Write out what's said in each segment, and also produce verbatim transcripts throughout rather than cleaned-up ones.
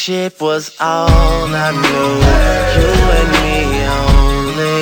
shit was all I knew. You and me only.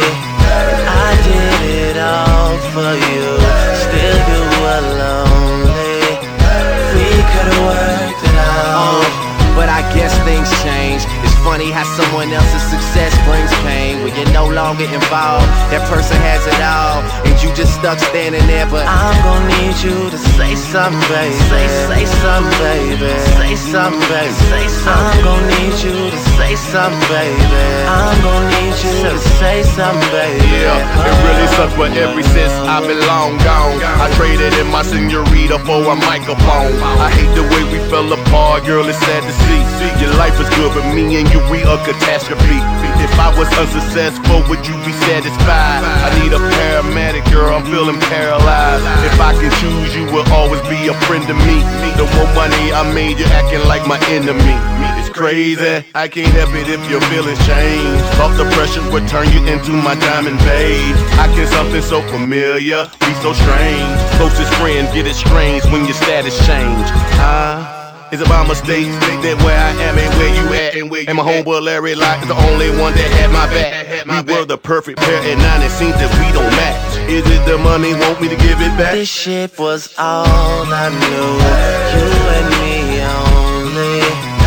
I did it all for you. Still you were lonely. We could've worked it out, but I guess things change. It's funny how someone else's success brings pain. When you're no longer involved, that person has it all, and you just stuck standing there. But I'm gon' need you to say something, baby. Say, say something, baby. Say something, baby. Say something. I'm gon' need you to say something, baby. I'm gon' need you to say something, baby. Yeah, it really sucks, but ever since I've been long gone, I traded in my senorita for a microphone. I hate the way we fell apart, girl, it's sad to see. Your life is good, but me and you, we a catastrophe. If I was unsuccessful, would you be satisfied? I need a paramedic, girl, I'm feeling paralyzed. If I can choose, you will always be a friend to me. The more money I made, you're acting like my enemy. It's crazy, I can't help it if your feelings change. Off the pressure would turn you into my diamond babe. I can something so familiar, be so strange. Closest friends get estranged when your status change. Huh? Is it my mistake that where I am ain't where you at? And my homeboy Larry Locke is the only one that had my back. We were the perfect pair, and now it seems that we don't match. Is it the money, want me to give it back? This shit was all I knew. You and me only.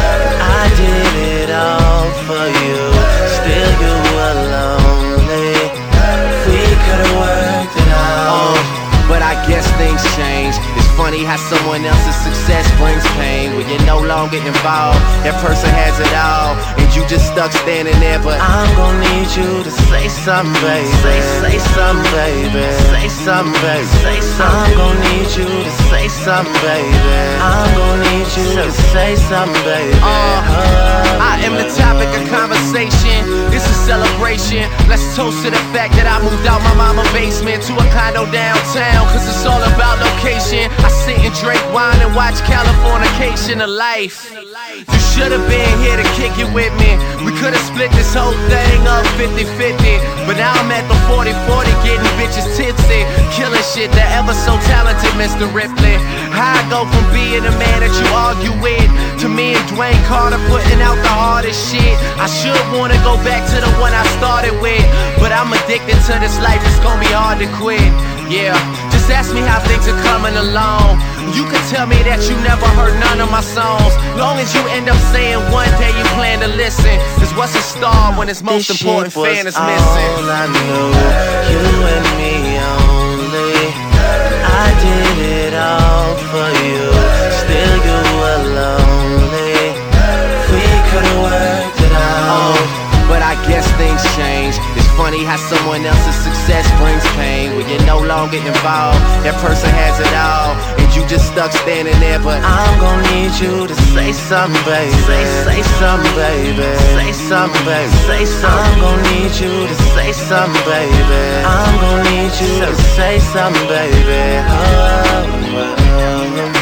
I did it all for you. Still you were lonely. We could've worked it out, but I guess things change. It's funny how someone else's success brings pain. When you're no longer involved, that person has it all, and you just stuck standing there. But I'm gon' need you to say something, baby. Say, say something, baby. Say something, baby. Say something. I'm gon' need you to say something, baby. I'm gon' need you to say something, baby. Uh, I am the topic of conversation. This is celebration. Let's toast to the fact that I moved out my mama's basement to a condo downtown, cause it's all about location. I sit and drink wine and watch Californication of life. You should've been here to kick it with me. We could've split this whole thing up fifty fifty, but now I'm at the forty forty getting bitches tipsy, killing shit, the ever so talented Mister Ripley. How I go from being a man that you argue with to me and Dwayne Carter putting out the hardest shit. I should wanna go back to the one I started with, but I'm addicted to this life, it's gonna be hard to quit. Yeah, just ask me how things are coming along. You can tell me that you never heard none of my songs, long as you end up saying one day you plan to listen. Cause what's a star when its most this important shit fan is was missing? All I knew, you and me only. I did it all for you. Still you were lonely. We could've worked it out, but I guess things change. It's funny how someone else's success brings pain. When you're no longer involved, that person has it all, and you just stuck standing there. But I'm gon' need you to say something, baby. Say, say something, baby. Say something, baby. Say something. I'm gon' need you to say something, baby. I'm gon' need you to say something, baby. Oh, oh, oh.